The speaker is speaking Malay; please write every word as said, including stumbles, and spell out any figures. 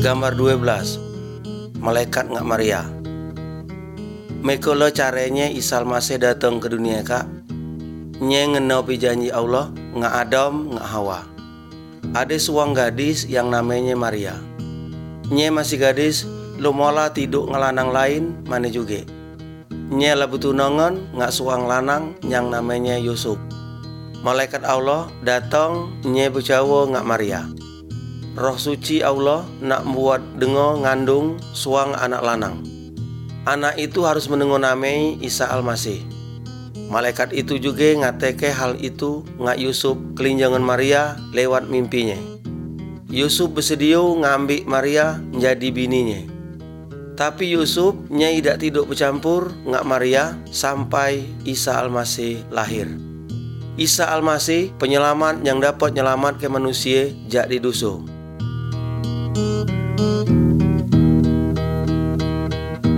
Gambar dua belas. Malaikat ngak Maria. Mekolo caranya Isa Almasih datang ke dunia kak. Nye ngenau pi janji Allah ngak Adam ngak Hawa. Ada seorang gadis yang namanya Maria. Nye masih gadis, lumola tiduk ngelanang lain mana juga. Nye lah tunangan ngak seorang lanang yang namanya Yusuf. Malaikat Allah datang nye bercawa ngak Maria. Roh suci Allah nak buat dengo ngandung suang anak lanang. Anak itu harus mendengo namai Isa Almasih. Malaikat itu juga ngateke hal itu ngak Yusuf kelinjangan Maria lewat mimpinya. Yusuf bersedia ngambil Maria menjadi bininya. Tapi Yusuf nya tidak tidur bercampur ngak Maria sampai Isa Almasih lahir. Isa Almasih penyelamat yang dapat nyelamat ke manusia jak di dosa.